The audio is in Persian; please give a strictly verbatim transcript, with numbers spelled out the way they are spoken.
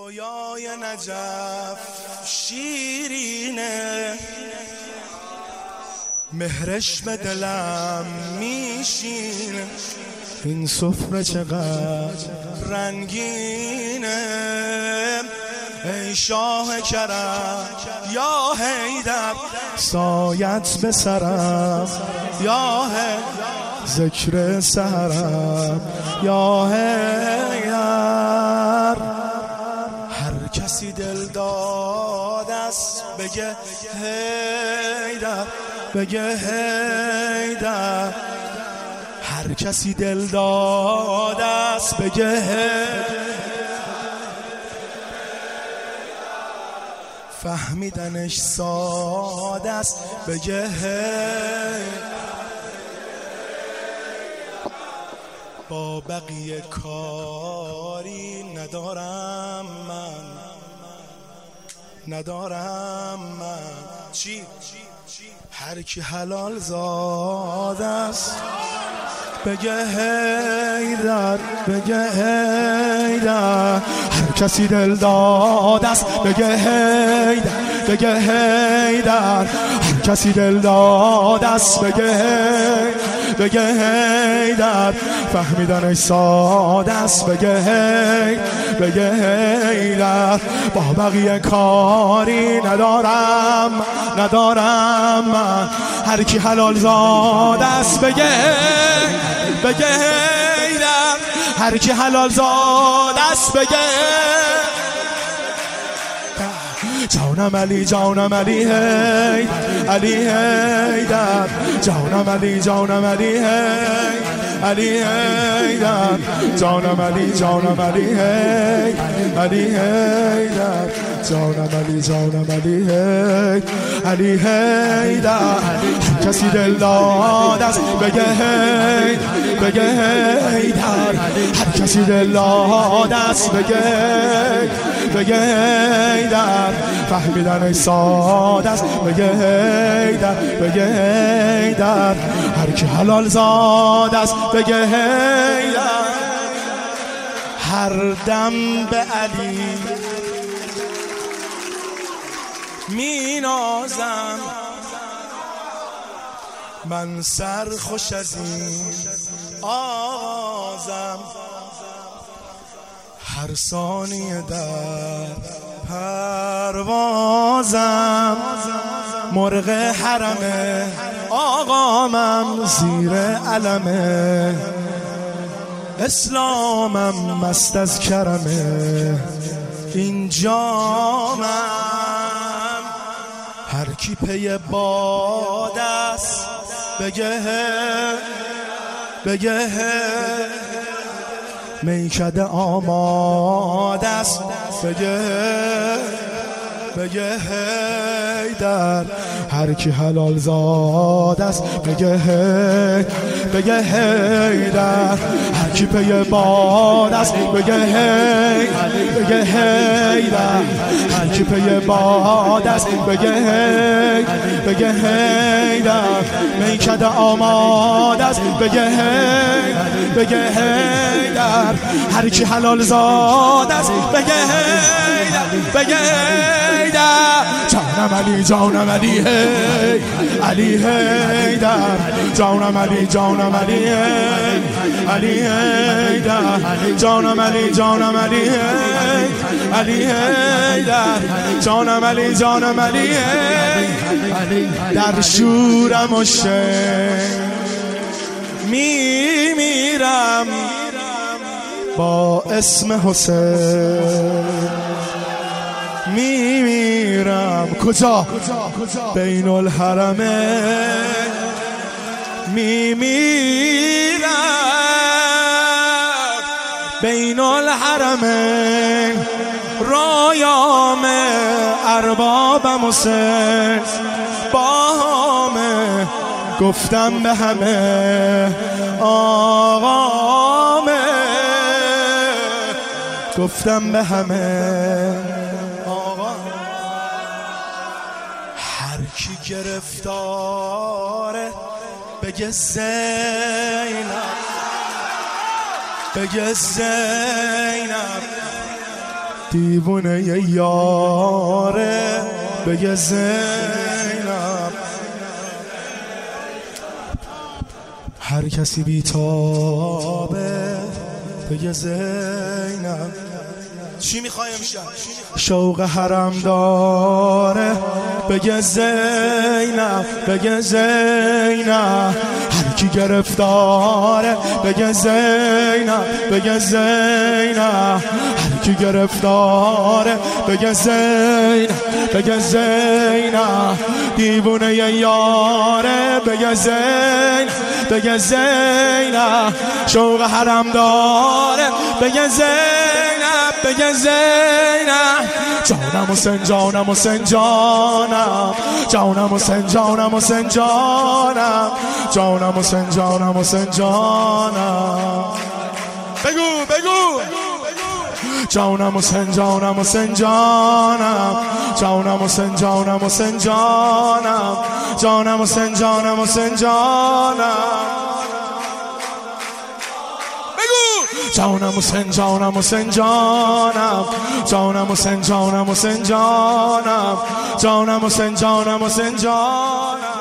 رویای نجف شیرینه، مهرش به دلم میشینه. این سفره چقدر رنگینه، ای شاه کرم یا حیدر، سایت به سرم یا حیدر، ذکر سحرم یا حیدر. هر کسی دل داد است بگه حیدر، بگه حیدر. هر کسی دل داد است بگه حیدر. فهمیدنش ساده است بگه حیدر. با بقیه کاری ندارم من، ندارم من. چی؟ هر کی حلال زاد است بگه حیدر، بگه حیدر. هر کسی دل داد است بگه حیدر، بگه حیدر. هر کسی دل داد است بگه حیدر، بگه حیدر. فهمیدنش ساده است بگه حیدر، بگه حیدر. با بقیه کاری ندارم، ندارم من. هر کی حلال زاد است بگه حیدر، بگه حیدر. هر کی حلال زاد است بگه جانم علی، جانم علی هی، علی حیدر. جانم علی، جانم علی هی، علی حیدر. جانم علی، جانم علی هی، علی حیدر. جانم علی، جانم علی هی، علی حیدر. هر کسی دل داد است بگه هی، بگه حیدر. هر کسی دل داد است بگه هی، بگه حیدر. فهمیدنش ساده است بگه حیدر، بگه حیدر. هر کی حلال زاد است بگه حیدر. هر دم به علی می نازم، من سر خوش از این آغازم. هر ثانیه در پروازم، مرغ حرمه آقامم، زیر علمه اسلامم، مست از کرمه این جامم. هر کی پی باد است بگه بگه میکده آماده است بگه بگه حیدر. هر کی حلال زاد است بگه هی، بگه حیدر. هر کی پی باد است بگه هی، بگه حیدر. هر کی پی باد است بگه هی، بگه حیدر. میکده آماده است بگه هی، بگه حیدر. هر کی حلال زاد است بگه حیدر، بگه حیدر. جانم علی، جانم علی هی، علی حیدر. جانم علی، جانم علی هی، علی حیدر. جانم علی، جانم علی هی، علی حیدر. جانم علی، جانم علی هی. در شورم و شین می میرم با اسم حسین می میرم. کجا؟ بین الحرمه می میرم، بین الحرمه. رایام اربابم حسین باهامه، گفتم به همه آقامه، گفتم به همه آقا. هر کی گرفتاره بگه زینب، بگه زینب. دیوونه یاره بگه زینب. هر کسی بیتابه بگه زینب. چی میخوای امشب؟ شوق حرم داره بگه زینب بگه زینب. هر کی گرفتاره بگه زینب بگه زینب. هر کی گرفتاره بگه زینب بگه زینب. دیوونه یاره بگه زینب بگه زینب. شوق حرم داره بگه زینب بگه زینب. جانم حسین جانم حسین جانم جانم حسین جانم حسین جانم جانم حسین جانم حسین جانم. بگو بگو جانم حسین جانم حسین جانم جانم حسین جانم حسین جانم جانم حسین جانم حسین جانم. جانم حسین جانم حسین جانم جانم حسین جانم حسین جانم جانم حسین جانم حسین جانم.